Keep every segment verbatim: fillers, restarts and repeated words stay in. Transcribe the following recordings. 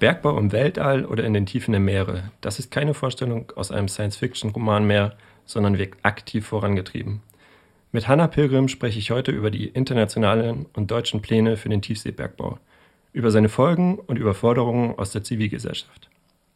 Bergbau im Weltall oder in den Tiefen der Meere. Das ist keine Vorstellung aus einem Science-Fiction-Roman mehr, sondern wird aktiv vorangetrieben. Mit Hannah Pilgrim spreche ich heute über die internationalen und deutschen Pläne für den Tiefseebergbau, über seine Folgen und Überforderungen aus der Zivilgesellschaft.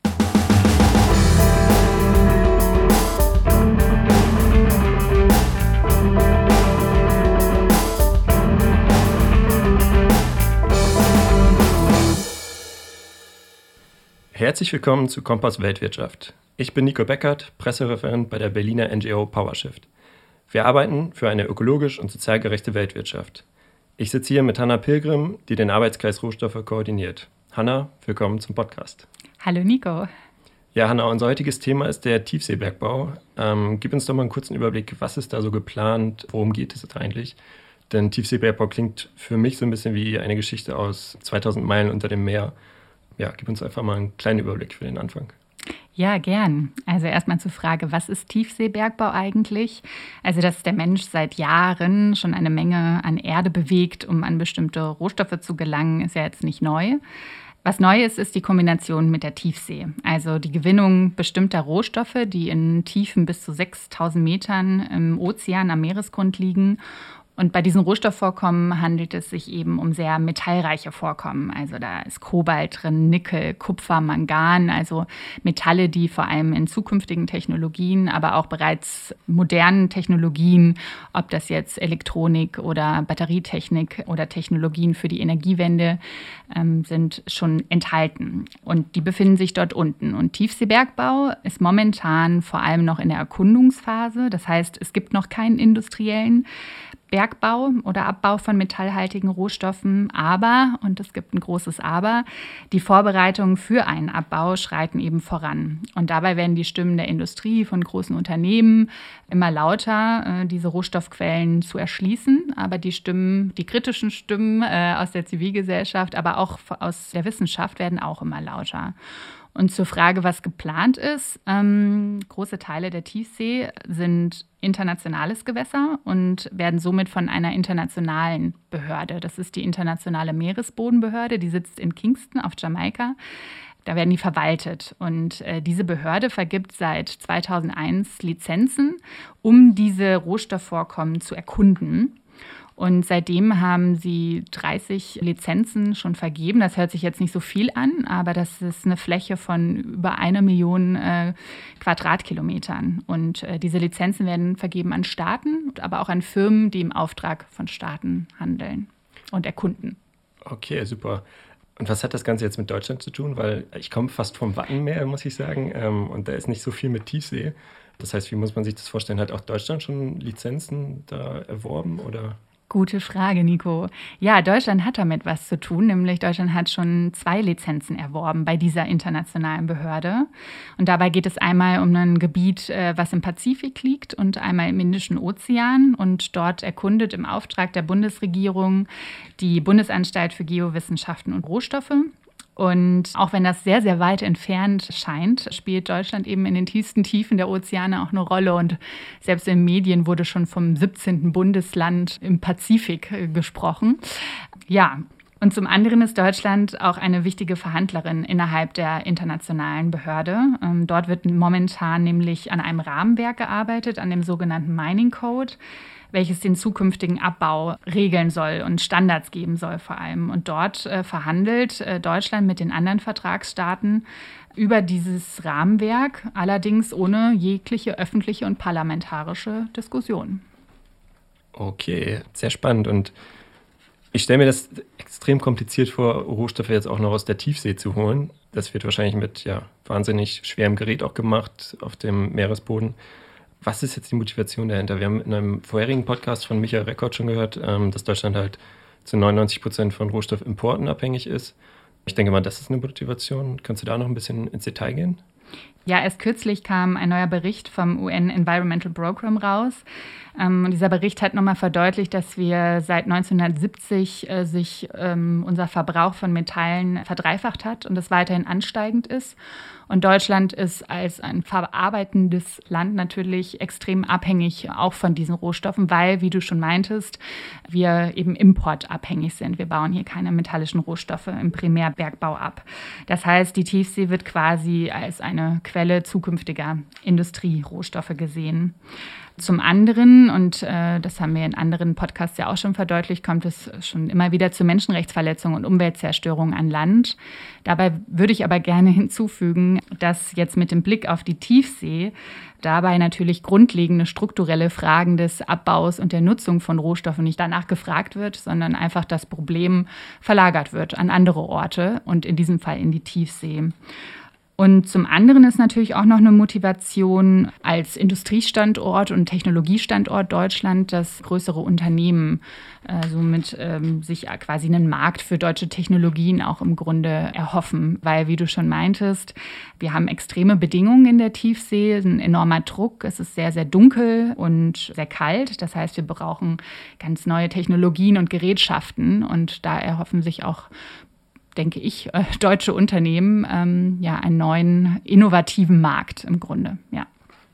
Herzlich willkommen zu Kompass Weltwirtschaft. Ich bin Nico Beckert, Pressereferent bei der Berliner N G O PowerShift. Wir arbeiten für eine ökologisch und sozial gerechte Weltwirtschaft. Ich sitze hier mit Hannah Pilgrim, die den Arbeitskreis Rohstoffe koordiniert. Hannah, willkommen zum Podcast. Hallo Nico. Ja, Hannah, unser heutiges Thema ist der Tiefseebergbau. Ähm, gib uns doch mal einen kurzen Überblick, was ist da so geplant, worum geht es jetzt eigentlich? Denn Tiefseebergbau klingt für mich so ein bisschen wie eine Geschichte aus zweitausend Meilen unter dem Meer. Ja, gib uns einfach mal einen kleinen Überblick für den Anfang. Ja, gern. Also erstmal zur Frage, was ist Tiefseebergbau eigentlich? Also, dass der Mensch seit Jahren schon eine Menge an Erde bewegt, um an bestimmte Rohstoffe zu gelangen, ist ja jetzt nicht neu. Was neu ist, ist die Kombination mit der Tiefsee. Also die Gewinnung bestimmter Rohstoffe, die in Tiefen bis zu sechstausend Metern im Ozean am Meeresgrund liegen. Und bei diesen Rohstoffvorkommen handelt es sich eben um sehr metallreiche Vorkommen. Also da ist Kobalt drin, Nickel, Kupfer, Mangan, also Metalle, die vor allem in zukünftigen Technologien, aber auch bereits modernen Technologien, ob das jetzt Elektronik oder Batterietechnik oder Technologien für die Energiewende ähm, sind, schon enthalten. Und die befinden sich dort unten. Und Tiefseebergbau ist momentan vor allem noch in der Erkundungsphase. Das heißt, es gibt noch keinen industriellen Bergbau oder Abbau von metallhaltigen Rohstoffen. Aber, und es gibt ein großes Aber, die Vorbereitungen für einen Abbau schreiten eben voran. Und dabei werden die Stimmen der Industrie, von großen Unternehmen immer lauter, diese Rohstoffquellen zu erschließen. Aber die Stimmen, die kritischen Stimmen aus der Zivilgesellschaft, aber auch aus der Wissenschaft werden auch immer lauter. Und zur Frage, was geplant ist, ähm, große Teile der Tiefsee sind internationales Gewässer und werden somit von einer internationalen Behörde, das ist die Internationale Meeresbodenbehörde, die sitzt in Kingston auf Jamaika, da werden die verwaltet. Und äh, diese Behörde vergibt seit zweitausendeins Lizenzen, um diese Rohstoffvorkommen zu erkunden. Und seitdem haben sie dreißig Lizenzen schon vergeben. Das hört sich jetzt nicht so viel an, aber das ist eine Fläche von über eine Million äh, Quadratkilometern. Und äh, diese Lizenzen werden vergeben an Staaten, aber auch an Firmen, die im Auftrag von Staaten handeln und erkunden. Okay, super. Und was hat das Ganze jetzt mit Deutschland zu tun? Weil ich komme fast vom Wattenmeer, muss ich sagen, ähm, und da ist nicht so viel mit Tiefsee. Das heißt, wie muss man sich das vorstellen? Hat auch Deutschland schon Lizenzen da erworben, oder? Gute Frage, Nico. Ja, Deutschland hat damit was zu tun, nämlich Deutschland hat schon zwei Lizenzen erworben bei dieser internationalen Behörde. Und dabei geht es einmal um ein Gebiet, was im Pazifik liegt und einmal im Indischen Ozean. Und dort erkundet im Auftrag der Bundesregierung die Bundesanstalt für Geowissenschaften und Rohstoffe. Und auch wenn das sehr, sehr weit entfernt scheint, spielt Deutschland eben in den tiefsten Tiefen der Ozeane auch eine Rolle. Und selbst in Medien wurde schon vom siebzehnten Bundesland im Pazifik gesprochen. Ja, und zum anderen ist Deutschland auch eine wichtige Verhandlerin innerhalb der internationalen Behörde. Dort wird momentan nämlich an einem Rahmenwerk gearbeitet, an dem sogenannten Mining Code, welches den zukünftigen Abbau regeln soll und Standards geben soll vor allem. Und dort äh, verhandelt äh, Deutschland mit den anderen Vertragsstaaten über dieses Rahmenwerk, allerdings ohne jegliche öffentliche und parlamentarische Diskussion. Okay, sehr spannend. Und ich stelle mir das extrem kompliziert vor, Rohstoffe jetzt auch noch aus der Tiefsee zu holen. Das wird wahrscheinlich mit ja, wahnsinnig schwerem Gerät auch gemacht auf dem Meeresboden. Was ist jetzt die Motivation dahinter? Wir haben in einem vorherigen Podcast von Michael Reckert schon gehört, dass Deutschland halt zu neunundneunzig Prozent von Rohstoffimporten abhängig ist. Ich denke mal, das ist eine Motivation. Kannst du da noch ein bisschen ins Detail gehen? Ja, erst kürzlich kam ein neuer Bericht vom U N Environmental Programme raus. Ähm, und dieser Bericht hat nochmal verdeutlicht, dass wir seit neunzehnhundertsiebzig äh, sich ähm, unser Verbrauch von Metallen verdreifacht hat und das weiterhin ansteigend ist. Und Deutschland ist als ein verarbeitendes Land natürlich extrem abhängig auch von diesen Rohstoffen, weil, wie du schon meintest, wir eben importabhängig sind. Wir bauen hier keine metallischen Rohstoffe im Primärbergbau ab. Das heißt, die Tiefsee wird quasi als eine Quelle zukünftiger Industrierohstoffe gesehen. Zum anderen, und äh, das haben wir in anderen Podcasts ja auch schon verdeutlicht, kommt es schon immer wieder zu Menschenrechtsverletzungen und Umweltzerstörung an Land. Dabei würde ich aber gerne hinzufügen, dass jetzt mit dem Blick auf die Tiefsee dabei natürlich grundlegende strukturelle Fragen des Abbaus und der Nutzung von Rohstoffen nicht danach gefragt wird, sondern einfach das Problem verlagert wird an andere Orte und in diesem Fall in die Tiefsee. Und zum anderen ist natürlich auch noch eine Motivation als Industriestandort und Technologiestandort Deutschland, dass größere Unternehmen äh, somit ähm, sich quasi einen Markt für deutsche Technologien auch im Grunde erhoffen. Weil, wie du schon meintest, wir haben extreme Bedingungen in der Tiefsee, ein enormer Druck, es ist sehr, sehr dunkel und sehr kalt. Das heißt, wir brauchen ganz neue Technologien und Gerätschaften und da erhoffen sich auch, denke ich, äh, deutsche Unternehmen ähm, ja einen neuen, innovativen Markt im Grunde, ja.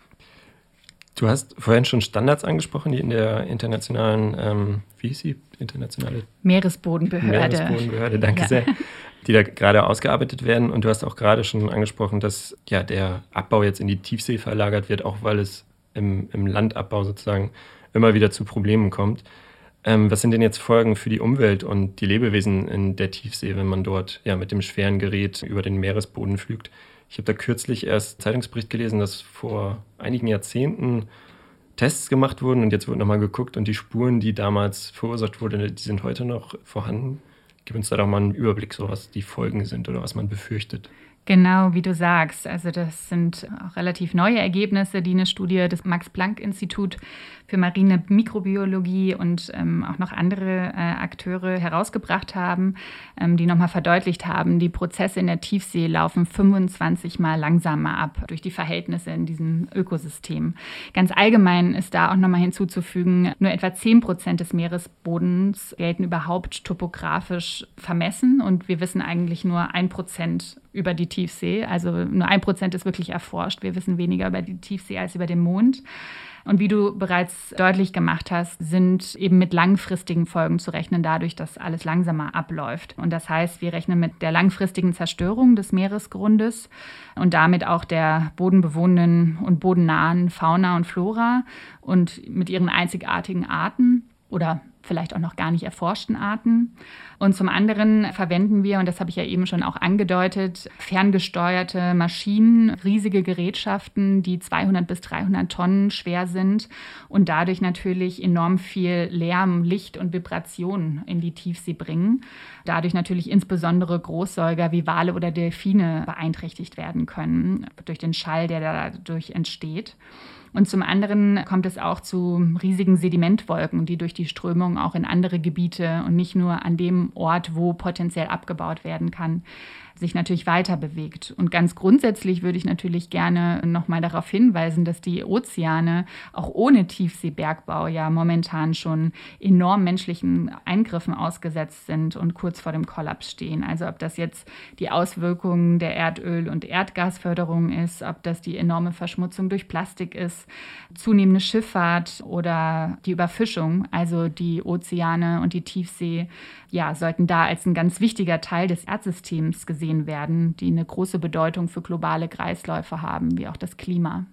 Du hast vorhin schon Standards angesprochen, die in der internationalen, ähm, wie hieß sie, internationale Meeresbodenbehörde. Meeresbodenbehörde, danke ja. sehr, die da gerade ausgearbeitet werden. Und du hast auch gerade schon angesprochen, dass ja der Abbau jetzt in die Tiefsee verlagert wird, auch weil es im, im Landabbau sozusagen immer wieder zu Problemen kommt. Ähm, was sind denn jetzt Folgen für die Umwelt und die Lebewesen in der Tiefsee, wenn man dort ja mit dem schweren Gerät über den Meeresboden fliegt? Ich habe da kürzlich erst einen Zeitungsbericht gelesen, dass vor einigen Jahrzehnten Tests gemacht wurden und jetzt wird nochmal geguckt und die Spuren, die damals verursacht wurden, die sind heute noch vorhanden. Gib uns da doch mal einen Überblick, so was die Folgen sind oder was man befürchtet. Genau, wie du sagst. Also das sind auch relativ neue Ergebnisse, die eine Studie des Max-Planck-Institut für marine Mikrobiologie und ähm, auch noch andere äh, Akteure herausgebracht haben, ähm, die nochmal verdeutlicht haben, die Prozesse in der Tiefsee laufen fünfundzwanzig Mal langsamer ab durch die Verhältnisse in diesem Ökosystem. Ganz allgemein ist da auch nochmal hinzuzufügen, nur etwa zehn Prozent des Meeresbodens gelten überhaupt topografisch vermessen und wir wissen eigentlich nur ein Prozent über die Tiefsee. Also nur ein Prozent ist wirklich erforscht. Wir wissen weniger über die Tiefsee als über den Mond. Und wie du bereits deutlich gemacht hast, sind eben mit langfristigen Folgen zu rechnen, dadurch, dass alles langsamer abläuft. Und das heißt, wir rechnen mit der langfristigen Zerstörung des Meeresgrundes und damit auch der bodenbewohnenden und bodennahen Fauna und Flora und mit ihren einzigartigen Arten oder vielleicht auch noch gar nicht erforschten Arten. Und zum anderen verwenden wir, und das habe ich ja eben schon auch angedeutet, ferngesteuerte Maschinen, riesige Gerätschaften, die zweihundert bis dreihundert Tonnen schwer sind und dadurch natürlich enorm viel Lärm, Licht und Vibration in die Tiefsee bringen. Dadurch natürlich insbesondere Großsäuger wie Wale oder Delfine beeinträchtigt werden können durch den Schall, der dadurch entsteht. Und zum anderen kommt es auch zu riesigen Sedimentwolken, die durch die Strömung auch in andere Gebiete und nicht nur an dem Ort, wo potenziell abgebaut werden kann, sich natürlich weiter bewegt. Und ganz grundsätzlich würde ich natürlich gerne nochmal darauf hinweisen, dass die Ozeane auch ohne Tiefseebergbau ja momentan schon enorm menschlichen Eingriffen ausgesetzt sind und kurz vor dem Kollaps stehen. Also ob das jetzt die Auswirkungen der Erdöl- und Erdgasförderung ist, ob das die enorme Verschmutzung durch Plastik ist, zunehmende Schifffahrt oder die Überfischung, also die Ozeane und die Tiefsee, ja, sollten da als ein ganz wichtiger Teil des Erdsystems gesehen werden, die eine große Bedeutung für globale Kreisläufe haben, wie auch das Klima.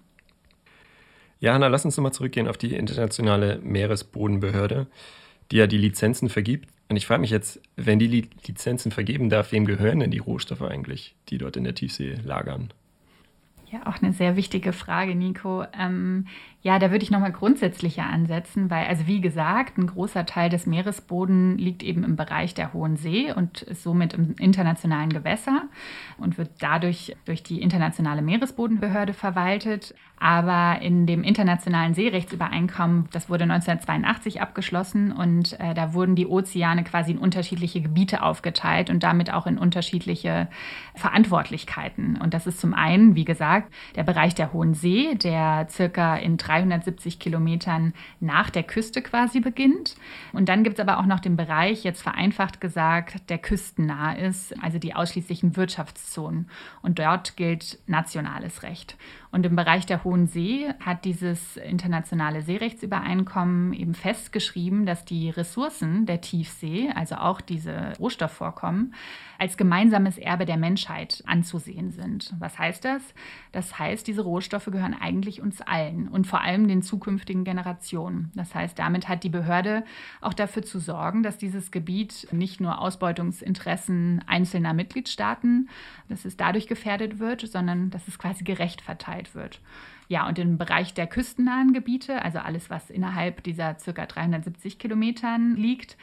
Ja, Hanna, lass uns nochmal zurückgehen auf die internationale Meeresbodenbehörde, die ja die Lizenzen vergibt. Und ich frage mich jetzt, wenn die Lizenzen vergeben darf, wem gehören denn die Rohstoffe eigentlich, die dort in der Tiefsee lagern? Ja, auch eine sehr wichtige Frage, Nico. Ähm, ja, da würde ich nochmal grundsätzlicher ansetzen, weil, also wie gesagt, ein großer Teil des Meeresbodens liegt eben im Bereich der Hohen See und ist somit im internationalen Gewässer und wird dadurch durch die internationale Meeresbodenbehörde verwaltet. Aber in dem internationalen Seerechtsübereinkommen, das wurde neunzehnhundertzweiundachtzig abgeschlossen und äh, da wurden die Ozeane quasi in unterschiedliche Gebiete aufgeteilt und damit auch in unterschiedliche Verantwortlichkeiten. Und das ist zum einen, wie gesagt, gesagt, der Bereich der Hohen See, der circa in dreihundertsiebzig Kilometern nach der Küste quasi beginnt. Und dann gibt es aber auch noch den Bereich, jetzt vereinfacht gesagt, der küstennah ist, also die ausschließlichen Wirtschaftszonen. Und dort gilt nationales Recht. Und im Bereich der Hohen See hat dieses internationale Seerechtsübereinkommen eben festgeschrieben, dass die Ressourcen der Tiefsee, also auch diese Rohstoffvorkommen, als gemeinsames Erbe der Menschheit anzusehen sind. Was heißt das? Das heißt, diese Rohstoffe gehören eigentlich uns allen und vor allem den zukünftigen Generationen. Das heißt, damit hat die Behörde auch dafür zu sorgen, dass dieses Gebiet nicht nur Ausbeutungsinteressen einzelner Mitgliedstaaten, dass es dadurch gefährdet wird, sondern dass es quasi gerecht verteilt wird. Ja, und im Bereich der küstennahen Gebiete, also alles, was innerhalb dieser ca. dreihundertsiebzig Kilometern liegt,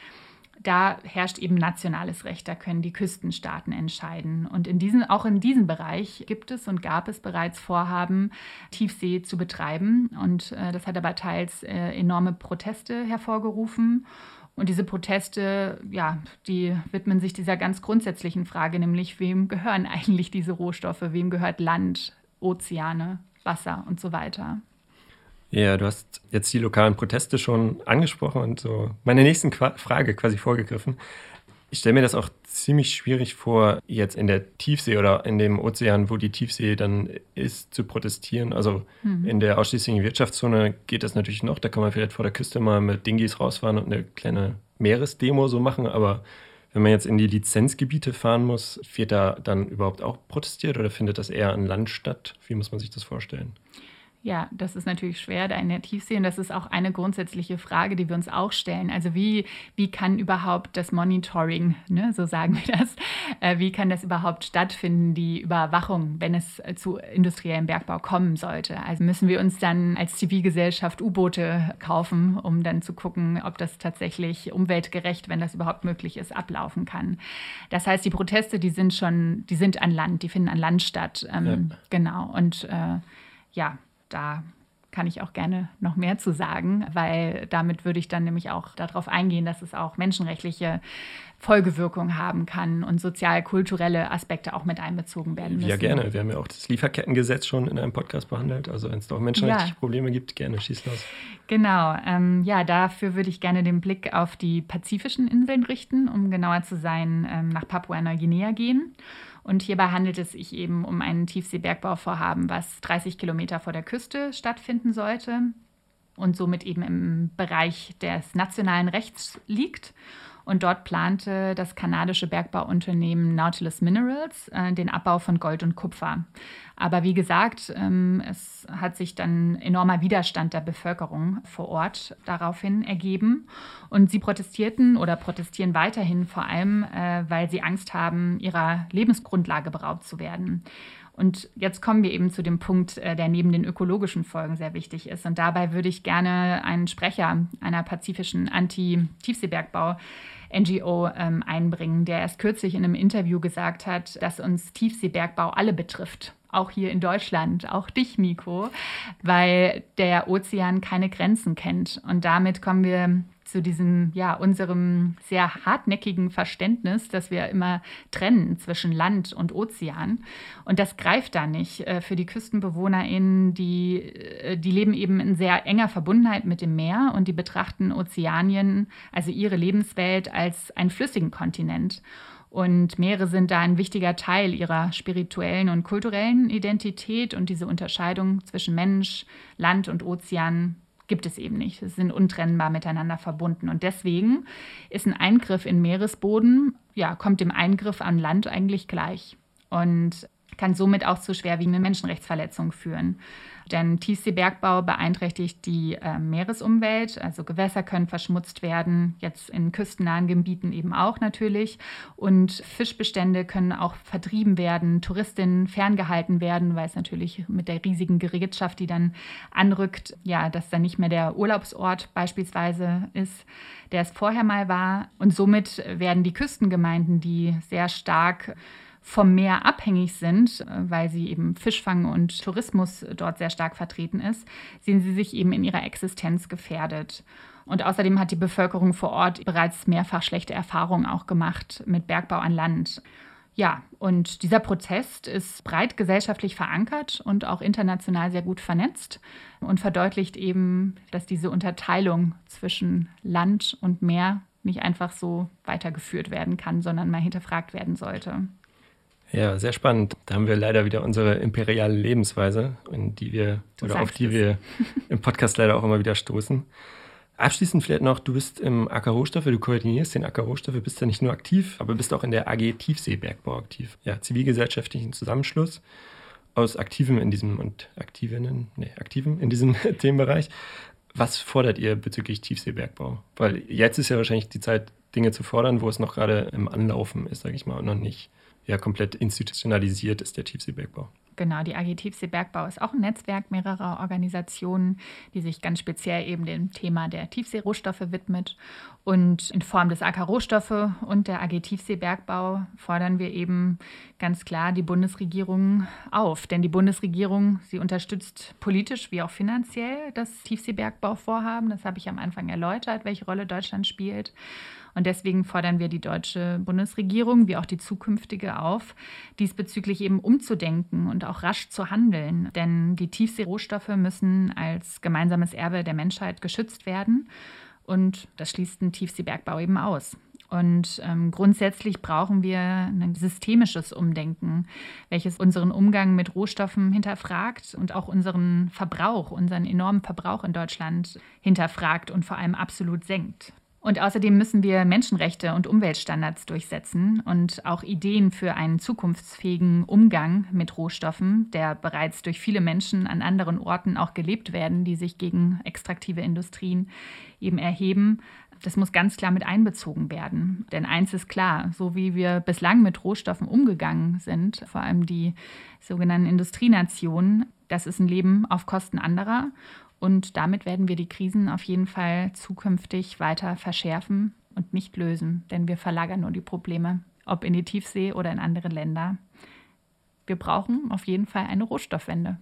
da herrscht eben nationales Recht, da können die Küstenstaaten entscheiden. Und in diesen, auch in diesem Bereich gibt es und gab es bereits Vorhaben, Tiefsee zu betreiben. Und äh, das hat aber teils äh, enorme Proteste hervorgerufen. Und diese Proteste, ja, die widmen sich dieser ganz grundsätzlichen Frage, nämlich wem gehören eigentlich diese Rohstoffe, wem gehört Land, Ozeane, Wasser und so weiter. Ja, du hast jetzt die lokalen Proteste schon angesprochen und so meine nächste Frage quasi vorgegriffen. Ich stelle mir das auch ziemlich schwierig vor, jetzt in der Tiefsee oder in dem Ozean, wo die Tiefsee dann ist, zu protestieren. Also mhm. in der ausschließlichen Wirtschaftszone geht das natürlich noch. Da kann man vielleicht vor der Küste mal mit Dinghies rausfahren und eine kleine Meeresdemo so machen. Aber wenn man jetzt in die Lizenzgebiete fahren muss, wird da dann überhaupt auch protestiert oder findet das eher an Land statt? Wie muss man sich das vorstellen? Ja, das ist natürlich schwer da in der Tiefsee und das ist auch eine grundsätzliche Frage, die wir uns auch stellen. Also wie, wie kann überhaupt das Monitoring, ne, so sagen wir das, äh, wie kann das überhaupt stattfinden, die Überwachung, wenn es zu industriellem Bergbau kommen sollte? Also müssen wir uns dann als Zivilgesellschaft U-Boote kaufen, um dann zu gucken, ob das tatsächlich umweltgerecht, wenn das überhaupt möglich ist, ablaufen kann. Das heißt, die Proteste, die sind schon, die sind an Land, die finden an Land statt. Ähm, ja. Genau, und äh, ja, da kann ich auch gerne noch mehr zu sagen, weil damit würde ich dann nämlich auch darauf eingehen, dass es auch menschenrechtliche Folgewirkungen haben kann und sozial-kulturelle Aspekte auch mit einbezogen werden müssen. Ja, gerne. Wir haben ja auch das Lieferkettengesetz schon in einem Podcast behandelt. Also wenn es da auch menschenrechtliche ja. Probleme gibt, gerne, schieß los. Genau. Ähm, ja, dafür würde ich gerne den Blick auf die pazifischen Inseln richten, um genauer zu sein, ähm, nach Papua-Neuguinea gehen. Und hierbei handelt es sich eben um ein Tiefseebergbauvorhaben, was dreißig Kilometer vor der Küste stattfinden sollte und somit eben im Bereich des nationalen Rechts liegt. Und dort plante das kanadische Bergbauunternehmen Nautilus Minerals äh, den Abbau von Gold und Kupfer. Aber wie gesagt, ähm, es hat sich dann enormer Widerstand der Bevölkerung vor Ort daraufhin ergeben. Und sie protestierten oder protestieren weiterhin vor allem, äh, weil sie Angst haben, ihrer Lebensgrundlage beraubt zu werden. Und jetzt kommen wir eben zu dem Punkt, der neben den ökologischen Folgen sehr wichtig ist. Und dabei würde ich gerne einen Sprecher einer pazifischen Anti-Tiefseebergbau-N G O ähm, einbringen, der erst kürzlich in einem Interview gesagt hat, dass uns Tiefseebergbau alle betrifft. Auch hier in Deutschland, auch dich, Nico, weil der Ozean keine Grenzen kennt. Und damit kommen wir zu diesem, ja, unserem sehr hartnäckigen Verständnis, dass wir immer trennen zwischen Land und Ozean. Und das greift da nicht für die KüstenbewohnerInnen, die, die leben eben in sehr enger Verbundenheit mit dem Meer und die betrachten Ozeanien, also ihre Lebenswelt, als einen flüssigen Kontinent. Und Meere sind da ein wichtiger Teil ihrer spirituellen und kulturellen Identität. Und diese Unterscheidung zwischen Mensch, Land und Ozean gibt es eben nicht. Sie sind untrennbar miteinander verbunden. Und deswegen ist ein Eingriff in Meeresboden, ja, kommt dem Eingriff an Land eigentlich gleich. Und kann somit auch zu schwerwiegenden Menschenrechtsverletzungen führen. Denn Tiefseebergbau beeinträchtigt die äh, Meeresumwelt, also Gewässer können verschmutzt werden, jetzt in küstennahen Gebieten eben auch natürlich. Und Fischbestände können auch vertrieben werden, Touristinnen ferngehalten werden, weil es natürlich mit der riesigen Gerätschaft, die dann anrückt, ja, dass dann nicht mehr der Urlaubsort beispielsweise ist, der es vorher mal war. Und somit werden die Küstengemeinden, die sehr stark vom Meer abhängig sind, weil sie eben Fischfang und Tourismus dort sehr stark vertreten ist, sehen sie sich eben in ihrer Existenz gefährdet. Und außerdem hat die Bevölkerung vor Ort bereits mehrfach schlechte Erfahrungen auch gemacht mit Bergbau an Land. Ja, und dieser Prozess ist breit gesellschaftlich verankert und auch international sehr gut vernetzt und verdeutlicht eben, dass diese Unterteilung zwischen Land und Meer nicht einfach so weitergeführt werden kann, sondern mal hinterfragt werden sollte. Ja, sehr spannend. Da haben wir leider wieder unsere imperiale Lebensweise, in die wir Du oder auf sagst die es. wir im Podcast leider auch immer wieder stoßen. Abschließend vielleicht noch, du bist im A K Rohstoffe, du koordinierst den A K Rohstoffe, bist ja nicht nur aktiv, aber bist auch in der A G Tiefseebergbau aktiv. Ja, zivilgesellschaftlichen Zusammenschluss aus Aktiven in diesem und Aktivinnen, nee, Aktiven in diesem Themenbereich. Was fordert ihr bezüglich Tiefseebergbau? Weil jetzt ist ja wahrscheinlich die Zeit, Dinge zu fordern, wo es noch gerade im Anlaufen ist, sage ich mal, und noch nicht ja, komplett institutionalisiert ist der Tiefseebergbau. Genau, die A G Tiefseebergbau ist auch ein Netzwerk mehrerer Organisationen, die sich ganz speziell eben dem Thema der Tiefseerohstoffe widmet. Und in Form des A K Rohstoffe und der A G Tiefseebergbau fordern wir eben ganz klar die Bundesregierung auf. Denn die Bundesregierung, sie unterstützt politisch wie auch finanziell das Tiefseebergbauvorhaben. Das habe ich am Anfang erläutert, welche Rolle Deutschland spielt. Und deswegen fordern wir die deutsche Bundesregierung wie auch die zukünftige auf, diesbezüglich eben umzudenken und auch rasch zu handeln. Denn die Tiefseerohstoffe müssen als gemeinsames Erbe der Menschheit geschützt werden. Und das schließt den Tiefseebergbau eben aus. Und ähm, grundsätzlich brauchen wir ein systemisches Umdenken, welches unseren Umgang mit Rohstoffen hinterfragt und auch unseren Verbrauch, unseren enormen Verbrauch in Deutschland hinterfragt und vor allem absolut senkt. Und außerdem müssen wir Menschenrechte und Umweltstandards durchsetzen und auch Ideen für einen zukunftsfähigen Umgang mit Rohstoffen, der bereits durch viele Menschen an anderen Orten auch gelebt werden, die sich gegen extraktive Industrien eben erheben. Das muss ganz klar mit einbezogen werden. Denn eins ist klar, so wie wir bislang mit Rohstoffen umgegangen sind, vor allem die sogenannten Industrienationen, das ist ein Leben auf Kosten anderer. Und damit werden wir die Krisen auf jeden Fall zukünftig weiter verschärfen und nicht lösen. Denn wir verlagern nur die Probleme, ob in die Tiefsee oder in andere Länder. Wir brauchen auf jeden Fall eine Rohstoffwende.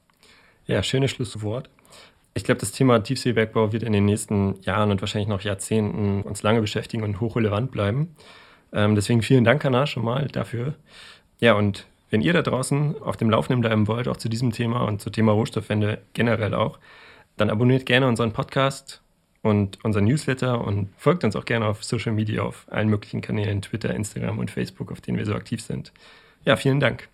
Ja, schönes Schlusswort. Ich glaube, das Thema Tiefseebergbau wird in den nächsten Jahren und wahrscheinlich noch Jahrzehnten uns lange beschäftigen und hochrelevant bleiben. Ähm, deswegen vielen Dank, Hannah, schon mal dafür. Ja, und wenn ihr da draußen auf dem Laufenden bleiben wollt, auch zu diesem Thema und zum Thema Rohstoffwende generell auch, dann abonniert gerne unseren Podcast und unseren Newsletter und folgt uns auch gerne auf Social Media, auf allen möglichen Kanälen, Twitter, Instagram und Facebook, auf denen wir so aktiv sind. Ja, vielen Dank.